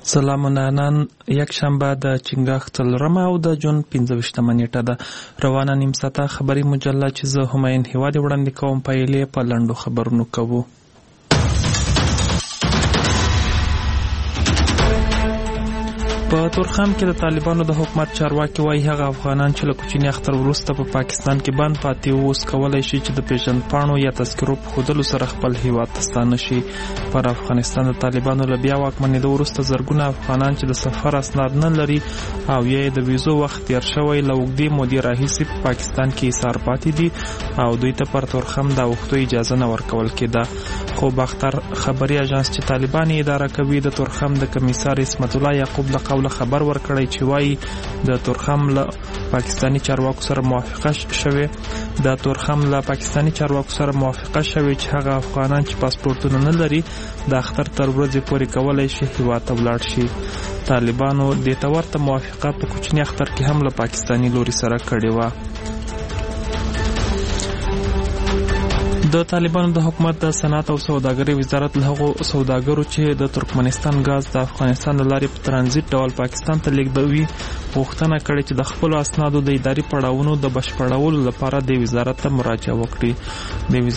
سلامونه. نن یک شنبه د چنګاښ څلورمه او د جون 15مه نیټه ده. روانه نیم ساعته خبري مجله چې زه همایون هیوادي وړاندې کوم پیلې په لنډو خبرونو کوو. په تورخم کې د طالبانو د حکومت چارواکي وایي هغه افغانان چې له کوچني اختر وروسته په پاکستان کې بند پاتې وو اوس کولی شي چې د پیژندپاڼو یا تذکرو په ښودلو سره خپل هیواد ته ستانه شي. پر افغانستان د طالبانو له بیا واکمنېدو وروسته زرګونه افغانان چې د سفر اسناد نه لري او یا د ویزو وخت تیر شوی له اوږدې مودې راهیسې په پاکستان کې ایثار پاتې دي او دوی ته پر تورخم د اوښتو اجازه نه ورکول کېده. خو باختر خبري اژانس چې طالبان یې اداره کوي د تورخم د کمیسار اسمت الله یعقوب له قوله خبر ورکړی چې وایي د تورخم له پاکستاني چارواکو سره موافقه شوې چې هغه افغانان چې پاسپورتونه نه لري د اختر تر ورځې پورې کولی شي هیواد ته ولاړ شي. طالبانو دې ته ورته موافقه په کوچني اختر کې هم له پاکستاني لوري سره کړې وه. د طالبانو د حکومت د صنعت او سوداګرۍ وزارت له هغو سوداګرو چې د ترکمنستان غاز د افغانستان له لارې په ترانزیت ډول پاکستان ته لیږدوي غوښتنه کړې چې د خپلو اسنادو د اداري پړاوونو د بشپړولو لپاره د وزارت ته مراجعه وکړي. د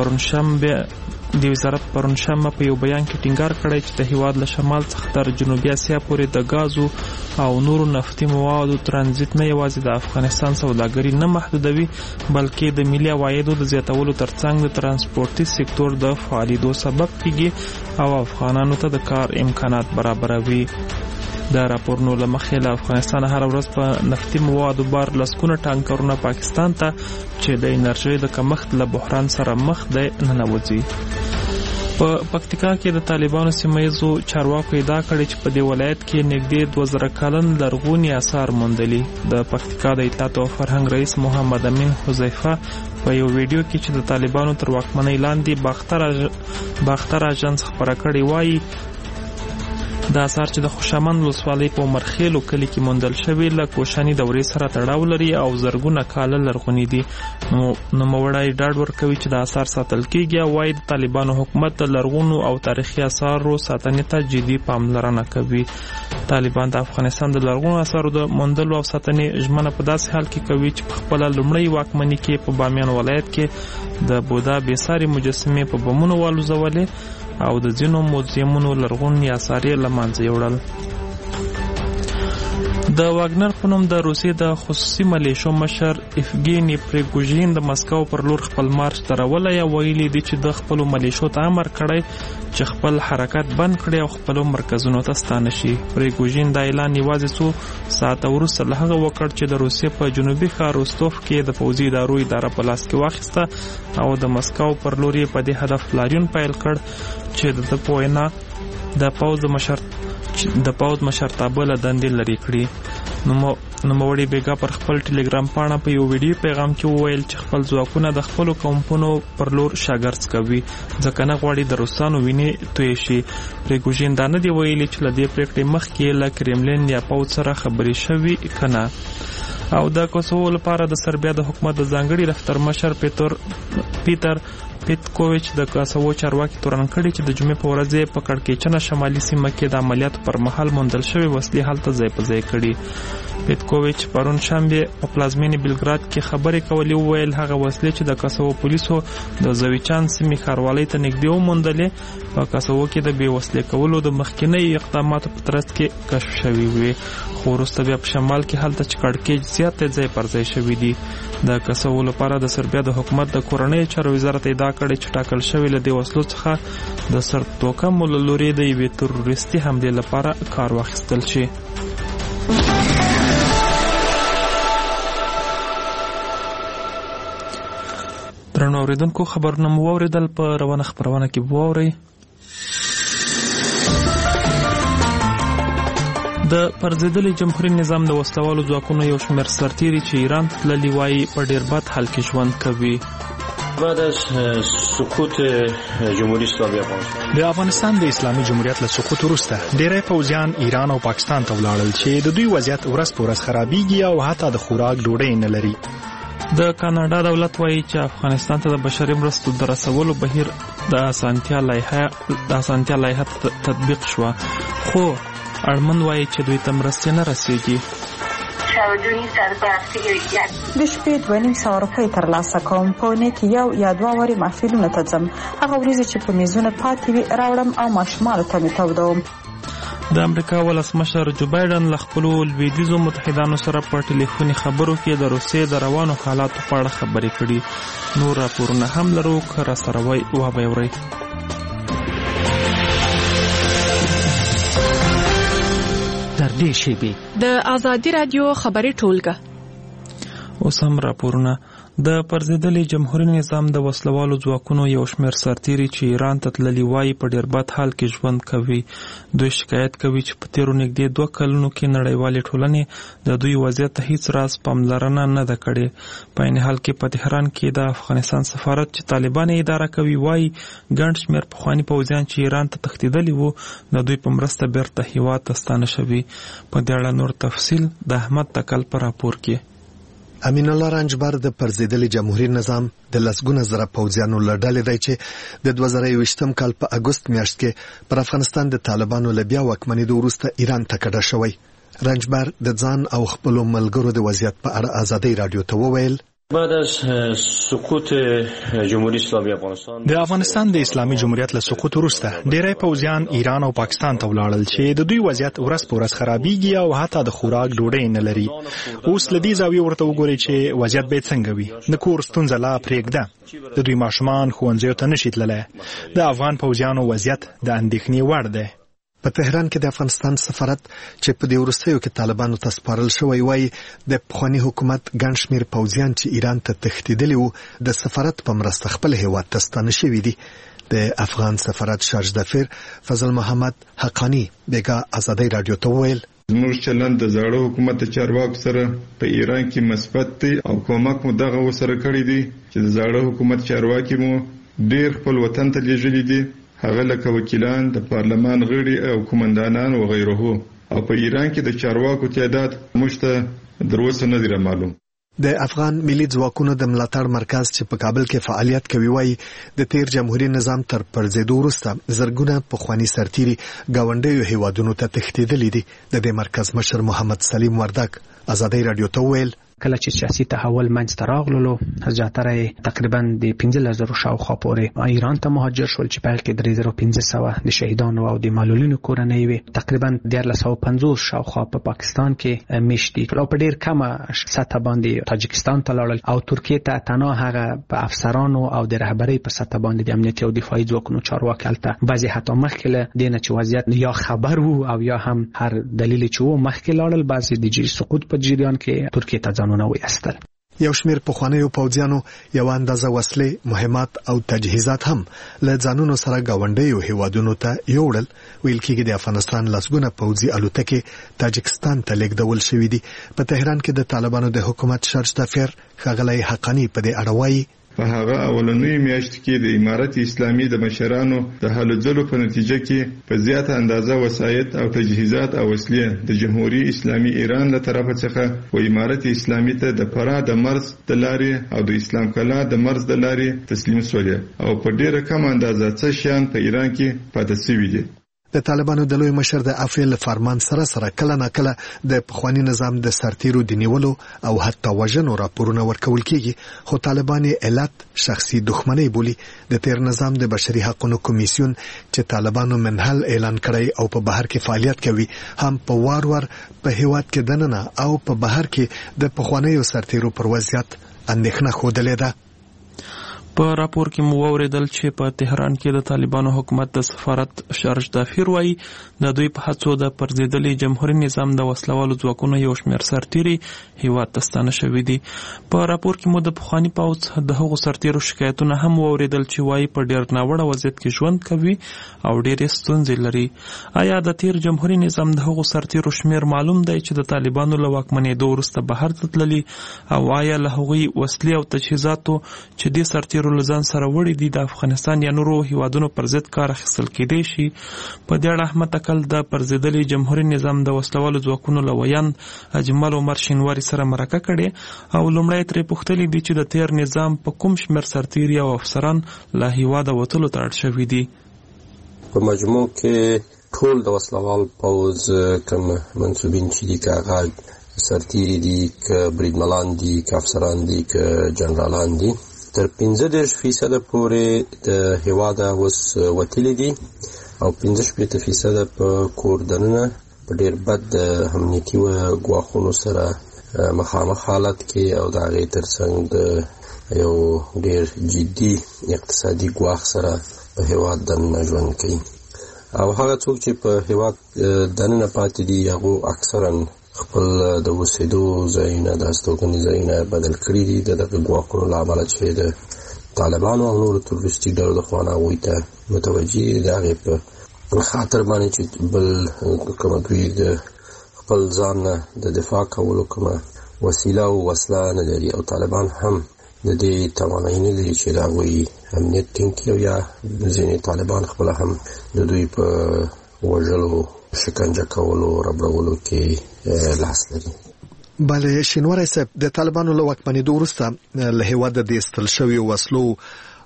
وزارت پرونشنبه په یو بیان کې ټینګار کړی چې د هیواد له شمال څخه تر جنوبي اسیا پورې د غازو او نورو نفتي موادو ترانزیت نه یوازې د افغانستان سوداګري نه محدودوي بلکې د ملي عوایدو د زیاتولو ترڅنګ د ترانسپورتي سکتور د فعالیدو سبب کیږي او افغانانو ته د کار امکانات برابروي. د راپورونو له مخې له افغانستان هر ورځ په نفتي موادو بار لسګونه ټانکرونه پاکستان ته چې د انرژۍ د کمښت له بحران سره مخ دی ننوځي. په پکتیکا کې د طالبانو سیمه‌ییزو چارواکو ادعا کړې چې په دې ولایت کې نږدې 2000 کلن لرغوني آثار موندلي. د پکتیکا د اطلاعات او فرهنګ رئیس محمد امین حذیفه په یو ویډیو کې چې د طالبانو تر واکمنۍ لاندې باختر اژانس خبره کړې وایي د آثار چې د خوشامند ولسوالۍ په عمرخیلو کلي کې موندل شوي له کوشاني دورې سره تړاو لري او زرګونه کاله لرغوني دي. نوموړی ډاډ ورکوي چې د آثار ساتل کېږي او وایي د طالبانو حکومت د لرغونو او تاریخي آثارو ساتنې ته جدي پاملرنه کوي. طالبان د افغانستان د لرغونو آثارو د موندلو او ساتنې ژمنه په داسې حال کې کوي چې په خپله لومړۍ واکمني کې په بامیان ولایت کې د بودا بېساري مجسمې په بمونو والوزولې او د ځینو موزیمونو لرغوني آثار یې له منځه یوړل. د واګنر په نوم د روسیې د خصوصي ملیشو مشر افګینی پریګوژین د مسکو پر لور خپل مارش درولی او ویلي دي چې د خپلو ملیشو ته امر کړی چې خپل حرکت بند کړي او خپلو مرکزونو ته ستانه شي. پریګوژین دا اعلان یوازې څو ساعته وروسته له هغه وکړ چې د روسیې په جنوبي ښار روستوف کې د پوځي ادارو اداره په لاس کې واخیسته او د مسکو پر لور یې په دې هدف لاریون پیل کړ چې د په وینا د پوځ مشرتابه له دندې لرې کړي. نوموړي بیګا پر خپل ټلګرام پاڼه په یو ویډیو پیغام کې وویل چې خپل ځواکونه د خپلو کمپونو پر لور شاګرد کوي ځکه نه غواړي د روسانو وینې توی شي. پریګوژین دا نه دی ویلي چې له دې پرېکړې مخکې له کرملین یا پوځ سره خبرې شوي که نه. او د کوسوو لپاره د سربیا د حکومت د ځانګړي دفتر مشر پیتر پیتکوویچ د کوسوو چارواکي تورن کړي چې د جمعې په ورځ په کړکېچنه شمالي سیمه کې د عملیاتو پر مهال موندل شوې وسلې هلته ځای په ځای کړي. پیتکوویچ پرون شنبه په پلازمینې بلګراد کې خبرې کولې وویل هغه وسلې چې د کوسوو پولیسو د زویچان سیمې ښاروالۍ ته نږدې وموندلې په کوسوو کې د بې وسلې کولو د مخکینیو اقداماتو په ترڅ کې کشف شوي وې خو وروسته بیا په شمال کې هلته چې کړکېچ زیات ځای پر ځای شوي دي. د کوسوو لپاره د سربیا د حکومت د کورنیو چارو وزارت ادعا کړې چې ټاکل شوی له دې وسلو څخه د سرتوکمو له لورې د یوې تروریستي حملې لپاره کار واخیستل شي. درنو اوریدونکو خبرونه مو واوریدل. په روانه خبرونه کې واورئ د پرځېدلي جمهوریت نظام د وسلوالو ځواکونو یو شمېر سرتیري چې ایران ته تللي وایي په ډېر بد حال کې ژوند کوي. بعد از سقوط جمهوری اسلامی افغانستان د افغانستان د اسلامي جمهوریت له سقوط وروسته ډېری پوځیان ایران او پاکستان ته ولاړل چې د دوی وضعیت ورځ په ورځ خرابېږي او حتی د خوراک ډوډۍ نه لري. د کاناډا دولت وایي چې افغانستان ته د بشري مرستو د رسولو بهیر د اسانتیا لایحه تطبیق شوه خو اړمن وایي چې دوی ته مرستې نه رسیږي. د شپې 2,500 روپۍ ترلاسه کوم، په اونۍ کې 1 یا 2 وارې محفلونو ته ځم، هغه ورځې چې په میزونه پاتې وي راوړم او ماشومانو ته مې تودوم. د امریکا ولسمشر جو بایډن له خپلو لویدیځو متحدانو سره په ټلیفوني خبرو کې د روسیې د روانو حالاتو په اړه خبرې کړي. نور راپورونه هم لرو، که راسره وای وبه اورئ. د آزادي رادیو خبري ټولګه. اوس هم راپورونه. د پرځېدلي جمهوریت نظام د وسلوالو ځواکونو یو شمېر سرتیري چې ایران ته تللي وایي په ډېر بد حال کې ژوند کوي. دوی شکایت کوي چې په تېرو نږدې 2 کلونو کې نړیوالې ټولنې د دوی وضعیت ته هیڅ راز پاملرنه نه ده کړې. په عین حال کې په تهران کې د افغانستان سفارت چې طالبان یې اداره کوي وایي ګڼ شمېر پخواني پوځیان چې ایران ته تښتېدلي وو د دوی په مرسته بیرته هېواد ته ستانه شوي. په دې اړه نور تفصیل د احمد تکل په راپور کې. امین الله رنجبر د پرځېدلي جمهوریت نظام د لسګونه زره پوځیانو له ډلې دی چې د 2021 کال په اګوست میاشت کې پر افغانستان د طالبانو له بیا واکمنېدو وروسته ایران ته کډه شوی. رنجبر د ځان او خپلو ملګرو د وضعیت په اړه آزادۍ رادیو ته وویل: بعد از سقوط جمهوریت اسلامی افغانستان د افغانستان د اسلامي جمهوریت له سقوط وروسته ډېری پوځیان ایران او پاکستان ته ولاړل چې د دوی وضعیت ورځ په ورځ خرابېږي او حتی د خوراک ډوډۍ نه لري. اوس له دې زاویې ورته وګورئ چې وضعیت به څنګه وي. د کور ستونزه لا پرېږده، د دوی ماشومان ښوونځیو ته نشي تللی. د افغان پوځیانو وضعیت د اندېښنې وړ دی. په تهران کې د افغانستان سفارت چې په دې وروستیو کې طالبانو ته سپارل شوی وایي د پخواني حکومت ګڼ شمېر پوځیان چې ایران ته تښتېدلي وو د سفارت په مرسته خپل هېواد ته ستانه شوي دي. د افغان سفارت شارج دفیر فضل محمد حقانی بیګا آزادۍ رادیو ته وویل: زموږ چلند د زاړه حکومت چارواکو سره په ایران کې مثبت دی او کومک مو دغه وسره کړی دی چې د زاړه حکومت چارواکي مو ډېر خپل وطن ته لیږلي دي، هغه لکه وکیلان، د پارلمان غړي او قومندانان و غیره. او په ایران کې د چارواکو تعداد موږ ته دروسه نه دی معلوم. د افغان ملي ځواکونو د ملاتړ مرکز چې په کابل کې فعالیت کوي وایي د تیر جمهوریت نظام تر پرځېدو وروسته زرګونه پخواني سرتیري ګاونډیو هیوادونو ته تښتېدلي دي. د دې مرکز مشر محمد سلیم وردک آزادۍ رادیو ته وویل: کله چې سیاسي تحول منځته راغلو زیاتره تقریبا د 15,000 شاوخوا پورې ایران ته مهاجر شول چې په کې 3,500 د شهیدانو او د معلولینو کورنۍ وي. تقریبا 1,550 شاوخوا په پاکستان کې میشتي او په ډیر کمه سطح باندې تاجکستان ته لاړل او ترکیه ته تنها هغه په افسرانو او د رهبری په سطح باندې د امنیتي او دفاعي ځواکونو چارواکي هلته بعضي حتی مخکې له دینه چې وضعیت یا خبر وو او یا هم هر دلیل چې وو مخکې لاړل. بعضي د سقوط په جریان کې ترکیه ته یو شمېر پخوانیو پوځیانو یو اندازه وسلې، مهمات او تجهیزات هم له ځانونو سره ګاونډیو هیوادونو ته یوړل. ویل کېږي د افغانستان لسګونه پوځي الوتکې تاجکستان ته لیږدول شوي دي. په تهران کې د طالبانو د حکومت شارج دفیر ښاغلی حقانی په دې اړه وایي: په هغه اولنوي میاشت کې د امارت اسلامي د مشرانو د هلو ځلو په نتیجه کې په زیاته اندازه وسایط او تجهیزات او وسلې د جمهوریت اسلامي ایران له طرفه څخه و امارت اسلامي ته د فراه د مرز د لارې او د اسلام کلا د مرز د لارې تسلیم شولې او په ډیره کم اندازه څه شیان په ایران کې پاتې شوي دي. د طالبانو د لوی مشر د افعال فرمان سره کله ناکله د پخوانی نظام د سرتیرو د نیولو او حتی وژنو راپورونه ورکول کیږي، خو طالبان علت شخصي دښمنۍ بولي. د تیر نظام د بشري حقوقو کمیسیون چې طالبانو منحل اعلان کړی او په بهر کې فعالیت کوي هم په وار په هیواد کې دننه او په بهر کې د پخوانیو سرتیرو پر وضعیت اندېښنه ښودلې ده. په راپور کې مو اوریدل چې په تهران کې د طالبانو حکومت د سفارت شارج دفیر وایي د دوی په هڅو د پرځېدلي جمهوریت نظام د وسلوالو ځواکونو یو شمېر سرتیري هیواد ته ستانه شوي دي. په راپور کې مو د پخواني پوځ د هغو سرتیرو شکایتونه هم اوریدل چې وایي په ډېر ناوړه وضعیت کې ژوند کوي او ډېرې ستونزې لري. آیا د تیر جمهوریت نظام د هغو سرتیرو شمېر معلوم دی چې د طالبانو له واکمنېدو وروسته بهر ته تللي او آیا له هغوی وسلې او تجهیزاتو چې دې سرتیرو لزان سره وړي دي د افغانستان یا نورو هیوادونو پر ضد کار اخیستل کېدی شي؟ په دې اړه احمد تکل د پرځېدلي جمهوریت نظام د وسلوالو ځواکونو له ویان اجمل عمر شینواري سره مرکه کړې او لومړی ترې پوښتلي دي چې د تیر نظام په کوم شمېر سرتیري او افسران له هیواده وتلو ته اړ شوي دي. په مجموع کې ټول د وسلوال پوځ کوم منصوبین چې دي که هغه سرتیري دي که بریدملان دي که افسران دي که جنرالان دي تر 15% پورې د هیواده اوس وتلي دي او 15% په کور دننه په ډېر بد امنیتي ګواښونو سره مخامخ حالت کې او د هغې ترڅنګ د یو ډېر جدي اقتصادي ګواښ سره په هیواد دننه ژوند کوي او هغه څوک چې په هیواد دننه پاتې دي هغو اکثرا خپل د اوسېدو ځایونه د استوګنې ځایونه بدل کړي دي د دغه ګواښونو له امله چې د طالبانو او نورو تروریستي ډلو د خوا نه هغوی ته متوجه د هغې په خاطر باندې چې بل کومه دوی د خپل ځان نه د دفاع کولو کومه وسیله او وسله نه لري او طالبان هم د دې توانایي نه لري چې د هغوی امنیت ټینګ کړي او یا ځینې طالبان خپله هم د دوی په وژلو شکنجه کولو ربړولو کې لاس لري. بله شینواری صاحب د طالبانو له واکمنېدو وروسته له هېواده د ایستل شویو وسلو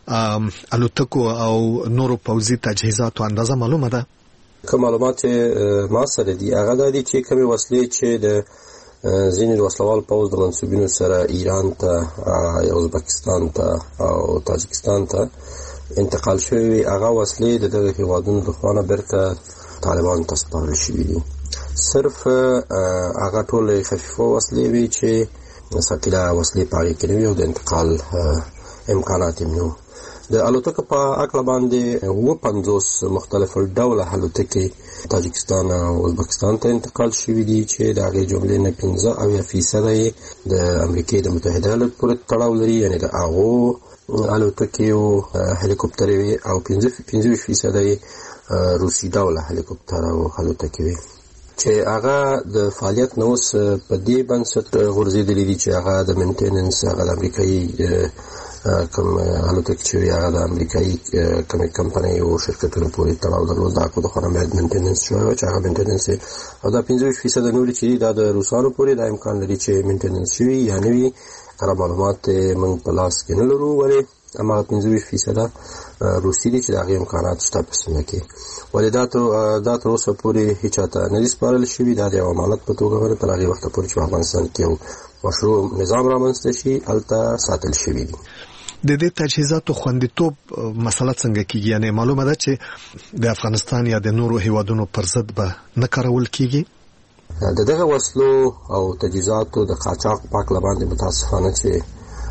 الوتکو او نورو پوځي تجهیزاتو اندازه معلومه ده؟ که معلومات ما سره دي هغه دا دي چې کومې وسلې چې د ځینې د وسلوال پوځ د منصوبینو سره ایران ته ازبکستان ته او تاجکستان ته انتقال شوي هغه وسلې د دغه هېوادونو د خوا نه بیرته طالبانو ته سپارل شوي دي. صرف هغه ټولې خفیفه وسلې وي چې ثقیله وسلې په هغې کې نه وي او د انتقال امکانات یې نه وو. د الوتکو په هکله باندې 50 مختلف ډوله الوتکې تاجکستان او ازبکستان ته انتقال شوي دي چې د هغې جملې نه 15% یې د امریکې د متحده ایالاتو پورې تړاو لري، یعنې د هغو الوتکې او هلیکوپټرې وي او 15% یې روسي ډوله هلیکوپټر او الوتکې وي چې هغه د فعالیت نه اوس په دې بنسټ غورځېدلي دي چې هغه د مینټیننس هغه د امریکایي کوم الوتکې چې وي هغه د امریکایي کومې کمپنۍ او شرکتونو پورې تړاو درلود، د هغو د خوا نه باید مینټیننس شوی وه چې هغه مینټیننس او دا 15% نورې چې دي دا د روسانو پورې دا امکان لري چې مینټیننس شوي یا نه وي. کره معلومات موږ په لاس کې نه لرو، ولې هماغه 15% روسي دي چې د هغې امکانات شته په سیمه کې، ولې دا تر اوسه پورې هېچا ته نه دي سپارل شوي. دا د یو امانت په توګه باندې تر هغې وخته پورې چې په افغانستان کې یو مشروع نظام رامنځته شي هلته ساتل شوي دي. د دې تجهیزاتو خوندیتوب مسله څنګه کیږي؟ یعنې معلومه ده چې د افغانستان یا د نورو هیوادونو پر ضد به نه کارول کیږي؟ د دغه وسلو او تجهیزاتو د قاچاق په هکله باندې متاسفانه چې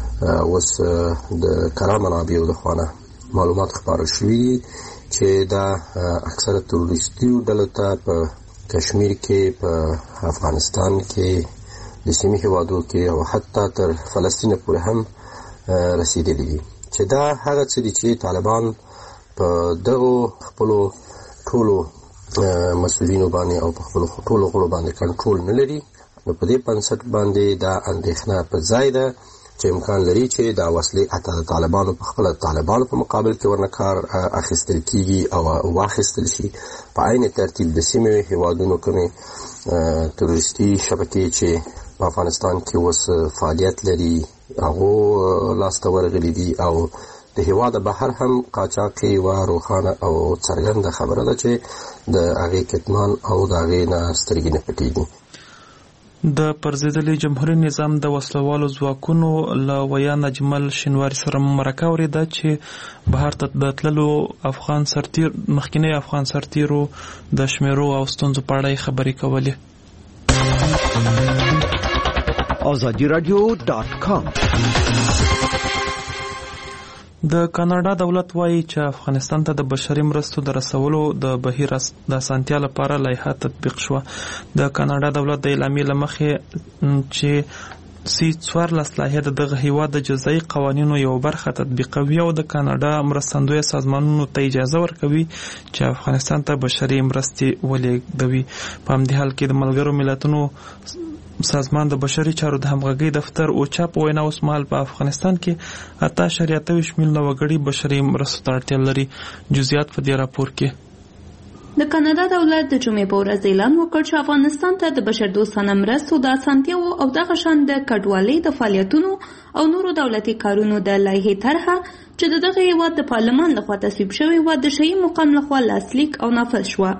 اوس د کره منابعو د خوا نه معلومات خپاره شوي دي چې دا اکثره تروریستي ډلو ته په کشمیر کې، په افغانستان کې، د سیمې هیوادو کې او حتی تر فلسطین پورې هم رسیدلی دي چې دا هغه څه دي چې طالبان په دغو خپلو ټولو مسؤلینو باندې او په خپلو ټولو غړو باندې کنټرول نه لري. نو په دې بنسټ باندې دا اندېښنه په ځای ده چې امکان لري چې دا وسلې حتی د طالبانو په خپله طالبانو په مقابل کې ورنه کار اخیستل کیږي او واخیستل شي. په عین ترتیب د سیمې هیوادونو کومې تروریستي شبکې چې په افغانستان کې اوس فعالیت لري هغو لاسته ورغلي دي او د هیواده بهر هم قاچاق یوه روښانه او څرګنده خبره ده چې د هغې کتمان او د هغې نه سترګې نه پټېږي. د پرځېدلي جمهوري نظام د وسلوالو ځواکونو له ویان اجمل شینواري سره مرکه اورېده چې بهر ته د تللو مخکینی افغان سرتیرو د شمیرو او ستونزو په اړه خبرې کولې. azadiradio.com د کاناډا دولت وایي چې افغانستان ته د بشري مرستو د رسولو د بهیر د اسانتیا لپاره لایحه تطبیق شوه. د کاناډا دولت د اعلامیې له مخې چې C14 لایحه د دغه هیواد د جزایي قوانینو یو برخه تطبیقوي او د کاناډا مرستندویه سازمانونو ته اجازه ورکوي چې افغانستان ته بشري مرستې ولېږدوي. په همدې حال کې د ملګرو ملتونو سازمان د بشري چارو د همغږۍ دفتر اوچا په وینا اوس مهال په افغانستان کې 8.28 میلیونه وګړي بشري مرستو ته اړتیا لري. جزئیات په دې راپور کې. د کاناډا دولت د جمعې په ورځ اعلان وکړ چې افغانستان ته د بشردوستانه مرستو د اسانتیاوو او دغه شان د کډوالۍ د فعالیتونو او نورو دولتي کارونو د لایحې طرحه چې دغه هیواد د پارلمان لخوا تصویب شوې وه د شهي مقام لخوا لاسلیک او نافذ شوه.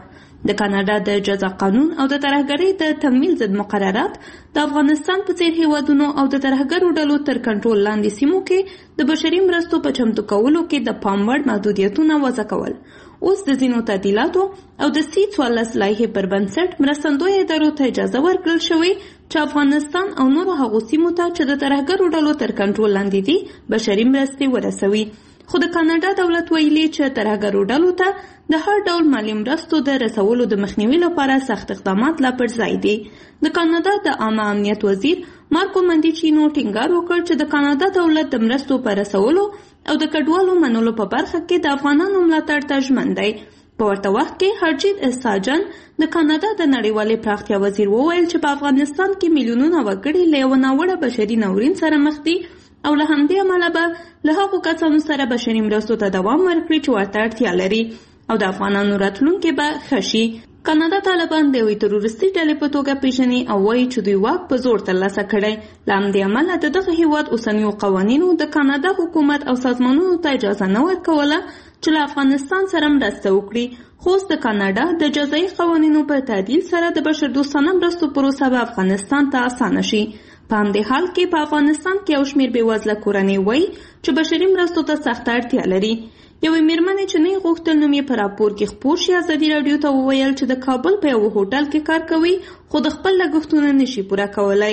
د کاناډا د جزا قانون او د ترهګرۍ د تمویل ضد مقررات د افغانستان په څیر هیوادونو او د ترهګرو ډلو تر کنټرول لاندې سیمو کې د بشري مرستو په چمتو کولو کې د پام وړ محدودیتونه وضع کول. اوس د ځینو تعدیلاتو او د سی 14 لایحې پر بنسټ مرستندویه ادارو ته اجازه ورکړل شوې چې افغانستان او نورو هغو سیمو ته چې د ترهګرو ډلو تر کنټرول لاندې دي بشري مرستې ورسوي. خو د کاناډا دولت ویلي چې ترهګرو ډلو ته د هر ډول مالي مرستو د رسولو د مخنیوي لپاره سخت اقدامات لا پر ځای دي. د کاناډا د عامه امنیت وزیر مارکو مندیچینو ټینګار وکړ چې د کاناډا دولت د مرستو په رسولو او د کډوالو منلو په برخه کې د افغانانو ملاتړ ته ژمن دی. په ورته وخت کې هرجیت اساجن د کاناډا د نړیوالې پراختیا وزیر وویل چې په افغانستان کې میلیونونه وګړي له یوه ناوړه بشري ناورین سره مخ دي او له همدې امله به له هغو کسانو سره بشري مرستو ته دوام ورکړي چې ورته اړتیا لري او د افغانانو راتلونکی به ښه شي. کاناډا طالبان د یوې تروریستي ډلې په توګه پیژني او وایي چې دوی واک په زور ترلاسه کړی. له همدې امله د دغه هیواد اوسنیو قوانینو د کاناډا حکومت او سازمانونو ته اجازه نه ورکوله چې له افغانستان سره مرسته وکړي. خو اوس د کاناډا د جزایي قوانینو په تعدیل سره د بشردوستانه مرستو پروسه به افغانستان ته اسانه شي. په همدې حال کې په افغانستان کې یو شمېر بېوزله کورنۍ وایي چې بشري مرستو ته سخته اړتیا لري. یوې میرمنې چې نه یې غوښتل نوم یې په راپور کې خپور شي ازادي راډیو ته وویل چې د کابل په یوه هوټل کې کار کوي خو د خپل لګښتونه نشي پوره کولی.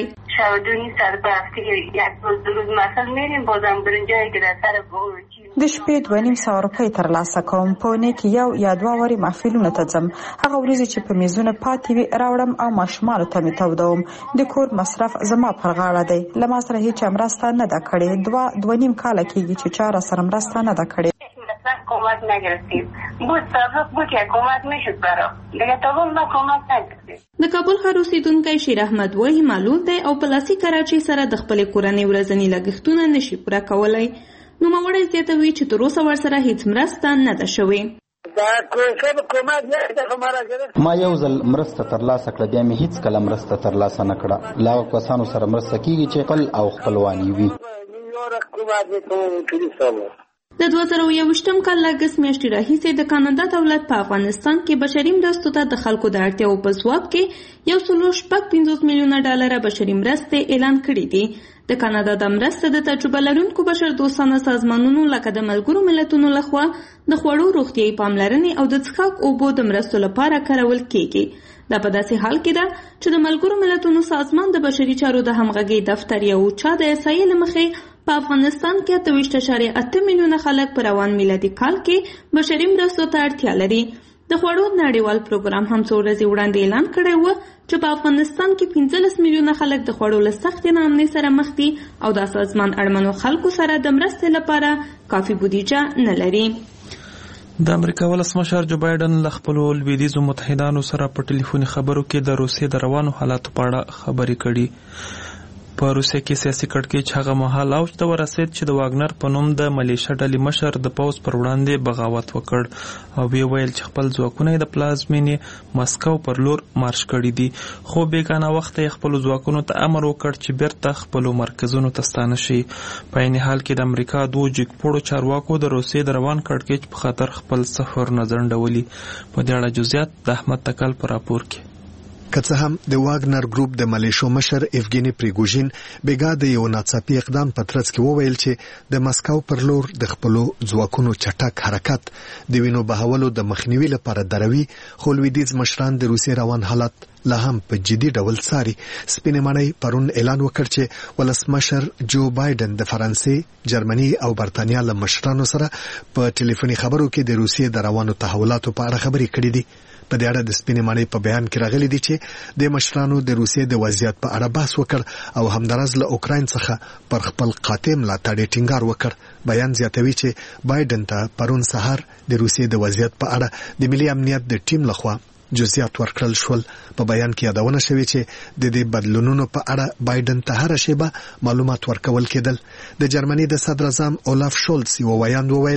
د شپې 2,500 روپۍ ترلاسه کوم. په اونۍ کې 1 یا 2 وارې محفلونو ته ځم. هغه ورځې چې په میزونه پاتې وي راوړم او ماشومانو ته مې تودوم. د کور مصرف زما پر غاړه دی. له ما سره هیچ مرسته نه ده کړې. 2.5 کاله کېږي چې چا را سره مرسته نه ده کړې. کمک نگرفتیم. بود سابق بود که کمک میشد برا دیگه تا اون ما کمک نگرفتیم. د کابل ښار اوسیدونکی شیر احمد وایي معلول دی او په لاسي کراچۍ سره د خپلې کورنۍ ورځني لګښتونه نشي پوره کولی. نوموړی زیاتوي چې تر اوسه ورسره هیڅ مرسته نه ده شوې. ما یو ځل مرسته ترلاسه کړه بیا مې هیڅ کله مرسته ترلاسه نه کړه. له هغو کسانو سره مرسته کیږي چې خپل او خپلوان وي. د 2021 کال اګست میاشتې راهیسې د کاناډا دولت په افغانستان کې بشري مرستو ته د خلکو د اړتیاو په ځواب کې $1.50 میلیونه بشري مرستې اعلان کړي دي. د کاناډا د مرسته د تجربه لرونکو بشردوستانه سازمانونو لکه د ملګرو ملتونو لخوا د خوړو روغتیايي پاملرنې او د څښاک اوبو د مرستو لپاره کارول کیږي. دا په داسې حال کې ده چې د ملګرو ملتونو سازمان د بشري چارو د همغږۍ دفتر یو چا د احصایې له مخې په افغانستان کې 28.8 میلیونه خلک په روان میلادي کال کې بشري مرستو ته اړتیا لري. د خوړو نړیوال پروګرام هم څو ورځې وړاندې اعلان کړی و چې په افغانستان کې 15 میلیونه خلک د خوړو له سختې ناامنۍ سره مخ دي او دا سازمان اړمنو خلکو سره د مرستې لپاره کافي بودیجه نه لري. د امریکا ولسمشر جو بایدن له خپلو لویدیځو متحدانو سره په ټلیفوني خبرو کې د روسیې د روانو حالاتو په اړه خبرې کړي. په روسیه کې سیاسي کړکېچ هغه مهال اوج ته ورسېد چې د واګنر په نوم د ملیشه ډلې مشر د پوځ پر وړاندې بغاوت وکړ او ویې ویل چې خپل ځواکونه یې د پلازمینې مسکو پر لور مارش کړي دي. خو بیګانه وخت یې خپلو ځواکونو ته امر وکړ چې بیرته خپلو مرکزونو ته ستانه شي. په عین حال کې د امریکا 2 جګپوړو چارواکو د روسیې د روان کړکېچ په خاطر خپل سفر نه ځنډولي. په دې اړه جزئیات د احمد تکل په راپور کې. که څه هم د واګنر ګروپ د ملیشو مشر ایفګینی پریګوژین بیګا د یو ناڅاپي اقدام په ترڅ کې وویل چې د مسکو پر لور د خپلو ځواکونو چټک حرکت د وینو بهولو د مخنیوي لپاره دروي. خو لویدیځ مشران د روسیې روان حالت لا هم په جدي ډول څاري. سپینې ماڼۍ پرون اعلان وکړ چې ولسمشر جو بایدن د فرانسې، جرمني او برتانیا له مشرانو سره په ټلیفوني خبرو کې د روسیې د روانو تحولاتو په اړه خبرې کړې دي. په دې اړه د سپینې ماڼۍ په بیان کې راغلي دي چې د مشرانو د روسیې د وضعیت په اړه بحث وکړ او همدارس له اوکراین څخه پر خپل قاطع ملاتړ ټینګار وکړ. بیان زیاتوي چې بایدن ته پرون سهار د روسیې د وضعیت په اړه د ملي امنیت د ټیم لخوا جزئیات ورکړل شول. په بیان کې یادونه شوې چې د دې بدلونونو په اړه بایدن ته هر شیبه معلومات ورکول کېدل. د جرمني د صدر اعظم اولاف شولز یو ویاند وویل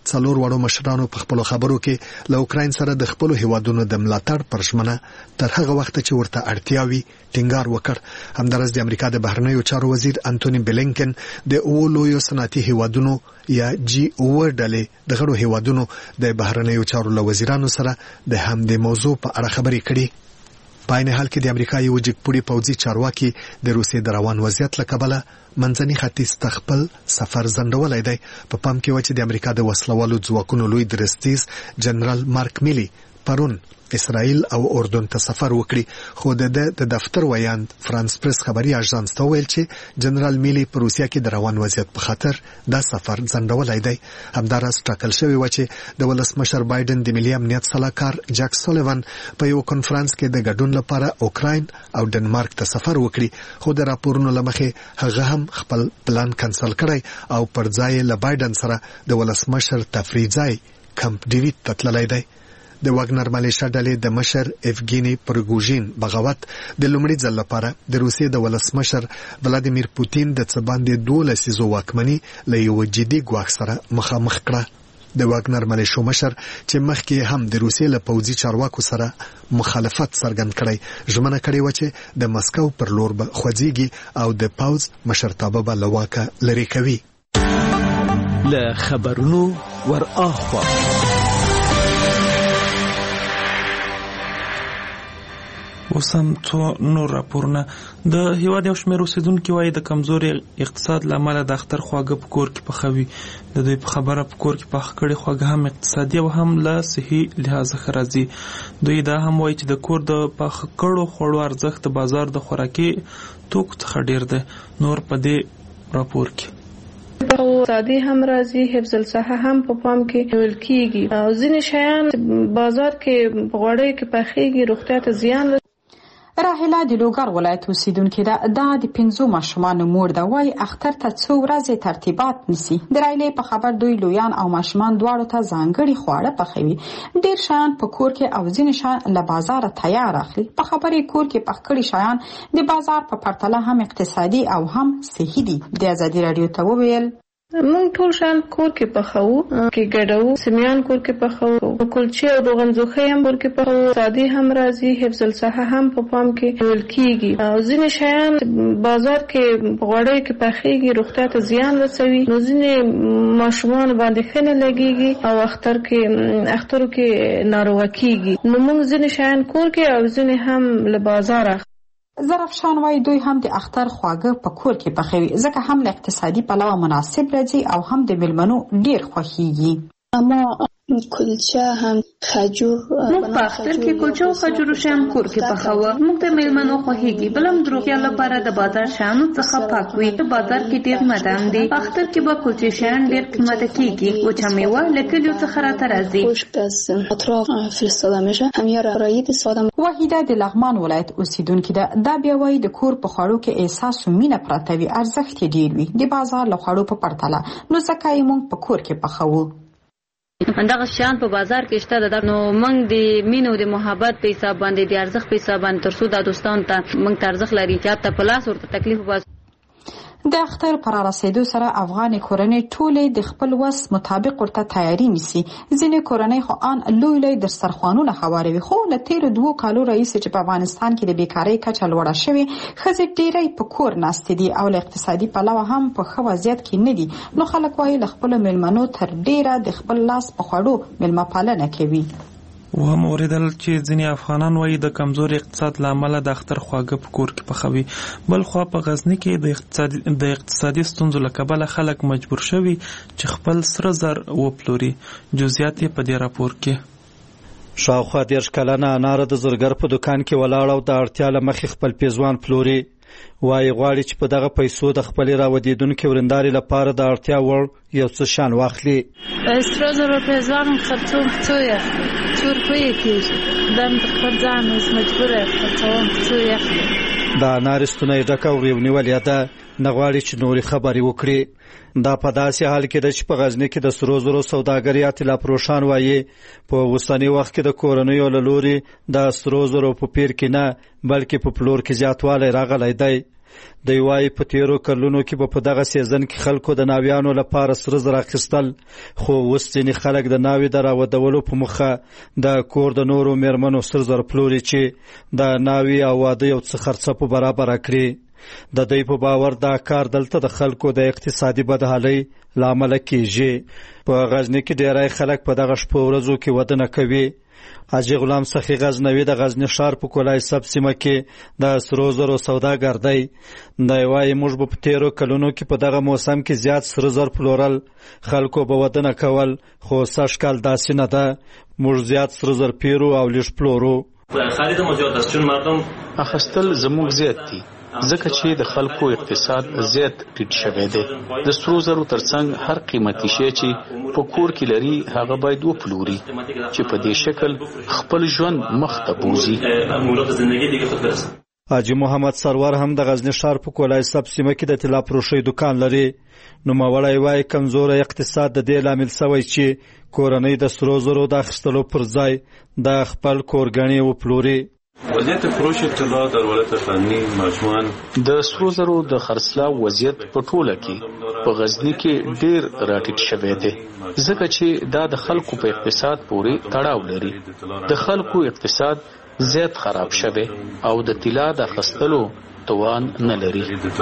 څلور وړو مشرانو په خپل خبرو کې له اوکراین سره د خپل هیوادونو د ملاتړ پر ژمنه تر هغه وخت چې ورته اړتیا وي ټینګار وکړ. همدارس د امریکا د بهرنیو چارو وزیر انټونی بلینکن د لویو صنعتي هیوادونو یا G7 ډلې د غړو هیوادونو د بهرنیو چارو له وزیرانو سره د همدې موضوع په اړه خبرې کړې. په عین حال کې د امریکا یو جګپوړي پوځي چارواکي د روسیې د روان وضعیت له کبله منځني ختیځ ته خپل سفر ځنډولی دی. په پام کې و چې د امریکا د وسلوالو ځواکونو لوی درستیز جنرال مارک میلی پرون اسرائیل او اردن ته سفر وکړي، خو د دفتر ویاند فرانس پریس خبري اژانس ته ویل چې جنرال میلی په روسیا کې د روان وضعیت په خاطر دا سفر ځنډولی دی. همداراز ټاکل شوی و چې د ولسمشر بایدن د ملي امنیت سلاکار جک سولیوان په یو کنفرانس کې د ګډون لپاره اوکراین او ډنمارک ته سفر وکړي، خو د راپورونو له مخې هغه هم خپل پلان کنسل کړی او پر ځای له بایدن سره د ولسمشر تفریح ځای کمپ ډیویډ ته تللی دی. د واګنر مالیشا ډلې د مشر افګینی پرګوژین بغاوت د لومړي ځل لپاره د روسیې د ولسمشر ولادیمیر پوتین د څه باندې 12 لسیزو واکمنۍ له یو جدي ګواښ سره مخامخ کړه. د واګنر مالیشو مشر چې مخکې هم د روسیې له پوځي چارواکو سره مخالفت څرګند کړی، ژمنه کړې و چې د مسکو پر لور به خوځيږي او د پوځ مشرتابه به له واکه لرې کوي. له خبرونو ور اخوا وسم څو نور راپورونه. د هیواد یو شمېر اوسیدونکي وایي د کمزوري اقتصاد له امله د اختر خواږه په کور کې پخوي. د دوی په خبره په کور کې پخ کړي خواږه هم اقتصادي او هم له صحي لحاظ ښه راځي. دوی دا هم وایي چې د کور د پخ کړو خوړو ارزښت د بازار د خوراکي توکو څخه ډیر دی. نور په دې راپور کې اقتصادي هم راځي، حفظ الصحه هم په پام کې نیول کیږي او ځینې شیان بازار کې غوړې کې پخېږي روغتیا ته زیان. راهله د لوګر ولایت اوسیدونکې ده. دا د 5 ماشومانو مور ده. وایي اختر ته څو ورځې ترتیبات نیسي. د راهلې په خبر دوی لویان او ماشومان دواړو ته ځانګړي خواړه پخوي. ډیر شیان په کور کې او ځینې شیان له بازار تیار اخلي. په خبرې کور کې پخ کړي شیان د بازار په پرتله هم اقتصادي او هم صحي دي. د ازادي رادیو ته وویل مونږ ټول شان کور کې پخوو، کې ګډو، سمیان کور کې پخوو، کلچې او روغن زوخې هم کور کې پخوو. سادي هم راځي، حفظ الصحه هم په پام کې نیول کیږي او ځینې شیان بازار کې غوړې کې پخېږي روغتیا ته زیان رسوي. نو ځینې ماشومان باندې ښه نه لګېږي او اخترو کې ناروغه کیږي. نو مونږ ځینې شیان کور کې او ځینې هم له بازار اخلو. زرفشان وایي دوی هم د اختر خواږه په کور کې پخوي ځکه هم له اقتصادي پلوه مناسب راځي او هم د میلمنو ډیر خوښیږي. اما کلچه هم خجور موږ په اختر کې کلچه او خجور شیان کور کې پخوو. موږ د میلمنو خوښیږي. بلم د روغتیا لپاره د بازار شیانو څخه پاک وي. د بازار کې ډیر مدام دي. په اختر کې به کلچه شیان ډیر قیمته کیږي. وچه میوه له کلیو څخه راته راځي. اطراف فرستاده میشه. همیا رایت ساده. وحیده د لغمان ولایت اوسیدونکې ده. دا بیا وایي د کور په خوړو کې احساس او مینه پراته وي، ارزښت ډیر وي د بازار له خوړو په پرتله. نو ځکه یې موږ په کور کې پخوو. دغه شیان په بازار کې شته ده. نو موږ د مینو د محبت په حساب باندې د ارزښت په حساب باندې ترڅو د دوستانو ته موږ ته ارزښت لري چې ته په لاس ورته تکلیف وباسو. د اختر پر رسیدو سره افغان کورنۍ ټولې د خپل وس مطابق ورته تیاری نیسي. ځینې کورنۍ خو ان لوی دسترخوانونه هواروي. خو له تیر 2 کالو رئیس چې په افغانستان کې د بیکاری کچه لوړه شوې، ښځې ډېرې په کور ناستې دي او له اقتصادي پلوه هم په ښه وضعیت کې نه دي. نو خلک وایي له خپل میلمنو تر ډیره د خپل لاس په خوړو میلمه پالنه کوي. و هم اوریدل چې ځینې افغانان وایي د کمزوري اقتصاد له امله د اختر خواږه په کور کې پخوي. بل خوا په غزني کې د اقتصادي ستونزو له کبله خلک مجبور شوي چې خپل سره زر وپلوري. جزئیات یې په دې راپور کې. شاوخوا 10 کلنه اناره د زرګر په دکان کې ولاړه او د اړتیا له مخې خپل پیزوان پلوري. وایي غواړي چې په دغه پیسو د خپلې راودیدونکې ورندارې لپاره د اړتیا وړ یو څه شیان واخلي. سره زرو پیزوان خرڅوم څو یې څو روپۍ کېږي. دا مې خپل ځان اوس مجبوره خرڅوم څو یې. د انارې ستونه یې ډکه ور یې ونیولې ده. نه غواړي چې نورې خبرې وکړي. دا په داسې حال کې ده چې په غزني کې د سرو زرو سوداګر اطلاع پروشان وایي په اوسني وخت کې د کورنیو له لوري د سرو زرو په پیر کې نه بلکې په پلور کې زیاتوالی راغلی دی. دی وايي په تیرو کلونو کې به په دغه سیزن کې خلکو د ناویانو لپاره سره زر اخیستل، خو اوس ځینې خلک د ناوې د راودولو په موخه د کور د نورو میرمنو سره زر پلوري چې د ناوې او واده یو څه خرڅه په برابر کړي. د دوی په باور دا کار دلته د خلکو د اقتصادي بدحالۍ لامل کیږي. په غزنی کې ډیری خلک په دغه شپو ورځو کې واده نه کوي. حاجی غلام سخی غزنوی د غزنی ښار په کولای سب سیمه کې د سرو زرو سوداګر دی. دی وايي موږ په تیرو کلونو کې په دغه موسم کې زیات سره زر پلورل، خلکو به واده نه کول، خو سږ کال داسې نه ده. موږ زیات سره زر پیرو او لږ پلورو. خرید مزیات است چون مردم اخیستل زموږ زیات دي ځکه چې د خلکو اقتصاد زیات ټیټ شوی دی. د سرو زرو ترڅنګ هر قیمتي شی چې په کور کې لري هغه باید وپلوري چې په دې شکل خپل ژوند مخ ته بوځي. حاجی محمد سرور هم د غزنی ښار په کولای سب سیمه کې د طلا فروشۍ دکان لري. نوموړی وايي کمزوری اقتصاد د دې لامل شوی چې کورنۍ د سرو زرو د اخیستلو پر ځای د خپل کورګڼې وپلوري. وضعیت فروش طلا در ولایت غزنی مجموعاً د سرو زرو د خرڅلاو وضعیت په ټوله کې په غزنی کې ډیر راټیټ شوی دی ځکه چې دا د خلکو په اقتصاد پورې تړاو لري. د خلکو اقتصاد زیات خراب شوی او د طلا د اخیستلو توان نه لري.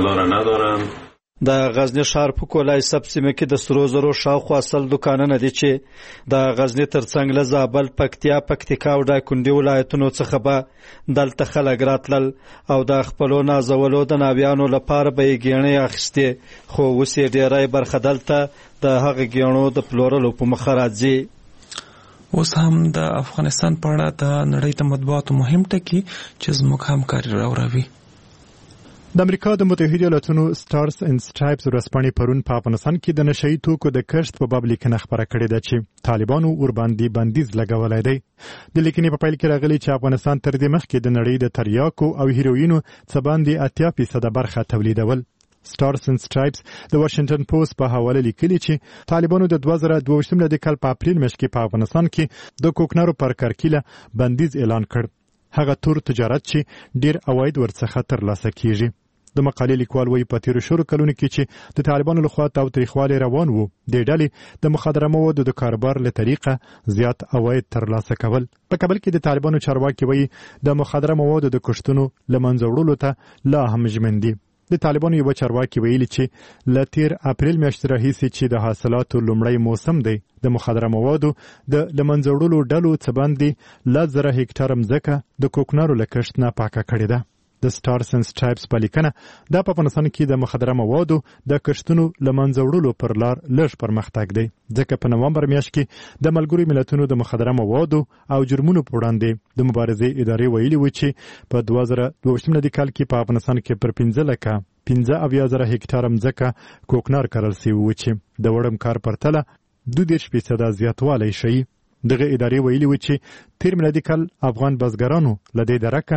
د غزنی ښار په کولای سب سیمه کې د سرو زرو شاوخوا اصل دکانونه دي چې د غزنی ترڅنګ له زابل، پکتیا، پکتیکا او دایکنډي ولایتونو څخه به دلته خلک راتلل او د خپلو نازولو د ناویانو لپاره به یې ګېڼې اخیستې، خو اوس یې ډیری برخه دلته د هغه ګېڼو د پلورلو په مخه راځي. اوس هم د افغانستان په اړه د نړۍ د مطبوعاتو مهم ټکي چې زموږ همکاري راوروي. د امریکا د متحده ایالاتونو سټارز اینډ سټرایپز ورځپاڼې پرون په افغانستان کې د نشئی توکو د کښت په باب لیکنه خپره کړې ده چې طالبانو ورباندې بندیز لګولی دی. د لیکنې په پیل کې راغلی چې افغانستان تر دې مخکې د نړۍ د تریاکو او هیروینو څه باندې 80% برخه تولیدول. سټارز اینډ سټرایپز د واشنگټن پوسټ په حواله لیکلي چې طالبانو د 2022 کال په اپریل میاشت کې په افغانستان کې د کوکنارو پر کرکیله بندیز اعلان کړ. هغه تور تجارت چې ډیر عواید ورڅخه ترلاسه کیږي. د مقالې لیکوال وایي په تیرو شلو کلونو کې چې د طالبانو لخوا تاوتریخوالی روان وو، د ډلې د مخدره موادو د کاروبار له طریقه زیات عواید ترلاسه کول. په کابل کې د طالبانو چارواکي وایي د مخدره موادو د کښتونو له منځه وړلو ته لا هم ژمن دي. د طالبانو یو چارواکي ویلي چې له تیر اپریل میاشتې راهیسې چې د حاصلاتو لومړی موسم دی، د مخدره موادو د له منځه وړلو ډلو څه باندې 10,000 هکټاره مځکه د کوکنارو له کښت نه پاکه کړې ده. د سټارز اینډ سټرایپز په لیکنه دا په افغانستان کې د مخدره موادو د کښتونو له منځه وړلو پر لار لږ پرمختګ دی، ځکه په نومبر میاشت کې د ملګرو ملتونو د مخدره موادو او جرمونو په وړاندې د مبارزې ادارې ویلي و چې په 2022 کال کې په افغانستان کې پر 15,000 هکټاره مځکه کوکنار کرل شوي و چې د وړم کار پرتله 22% زیاتوالی ښیي. دغه ادارې ویلي و چې تیر میلادي کال افغان بزګرانو له دې درکه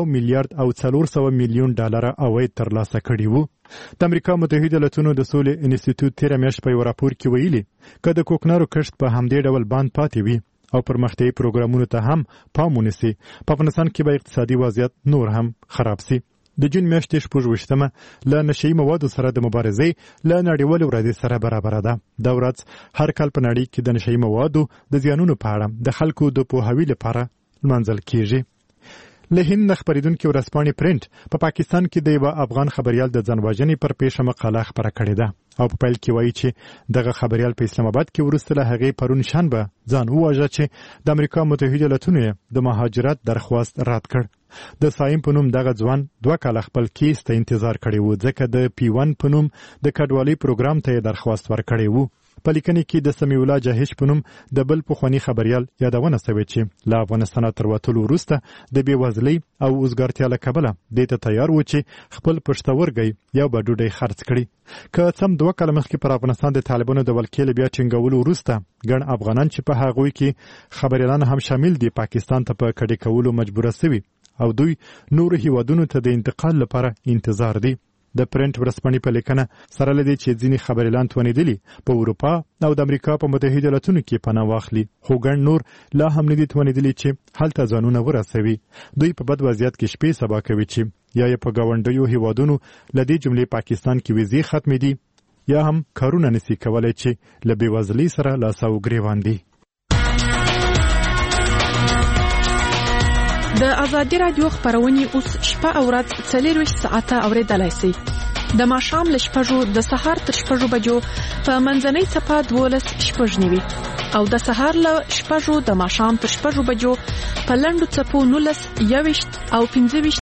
1,400 ملیون ډالر عواید ترلاسه کړي وو. د امریکا متحده ایالاتونو د سولې انسټیټیوټ تیر میاشت په یو راپور کې ویلي که د کوکنارو کښت په همدې ډول بند پاتې وي او پرمختیایي پروګرامونو ته هم پام ونیسي، په افغانستان کې به اقتصادي وضعیت نور هم خراب سي. د جون میاشتې 26مه له نشئی موادو سره د مبارزې له نړیوالې ورځې سره برابره ده. دا ورځ هر کال په نړۍ کې د نشئی موادو د زیانونو په اړه د خلکو د پوهاوي لپاره لمانځل کیږي. له هند نه خپرېدونکې ورځپاڼې پرنټ په پاکستان کې د یوه افغان خبریال د ځان وژنې پر پیښه مقاله خپره کړې ده او په پیل کې وایي چې دغه خبریال په اسلام آباد کې وروسته له هغې پرون شنبه ځان وواژه چې د امریکا متحده ایالاتونو یې د مهاجرت درخواست رد کړ. د سایم په نوم دغه ځوان 2 کاله خپل کیس ته انتظار کړی و، ځکه د P1 په نوم د کډوالۍ پروګرام ته درخواست ورکړی و. په لیکنې کې د سمیع الله جهش په نوم د بل پخواني خبریال یادونه شوې چې له افغانستانه تر وتلو وروسته د بېوزلۍ او اوزګارتیا له کبله دې ته تیار و چې خپل پښتورګی یا به ډوډۍ خرڅ کړي. که سم 2 کاله مخکې پر افغانستان د طالبانو د ولکې له بیا ټینګولو وروسته ګڼ افغانان چې په هغوی کې خبریالان هم شامل دي پاکستان ته په کډې کولو مجبوره سوي او دوی نور هیوادونو ته د انتقال لپاره انتظار دي. د پرنټ ورځپاڼې په لیکنه سره لدی چې ځینې خبریالان توانیدلي په اروپا او د امریکا په متحده ایالاتونو کې پناه واخلي، خو ګڼ نور لا هم نه دي توانیدلي چې هلته ځانونه ورسوي. دوی په بد وضعیت کې شپې سبا کوي چې یا په گاونډیو هیوادونو لدی جملې پاکستان کې ویزې ختم دي یا هم کارونه نسی کولای چې له بېوزلۍ سره لاس او ګریوان دي. د آزادي رادیو خبرونه اوس شپه او ورځ 24 ساعته اوریدلای شئ. د ماښام له 6 د سهار تر 6 بجو په منځنۍ صفه 12:09 او د سهار له 6 د ماښام تر 6 بجو په لنډو صفو 19 21 او 15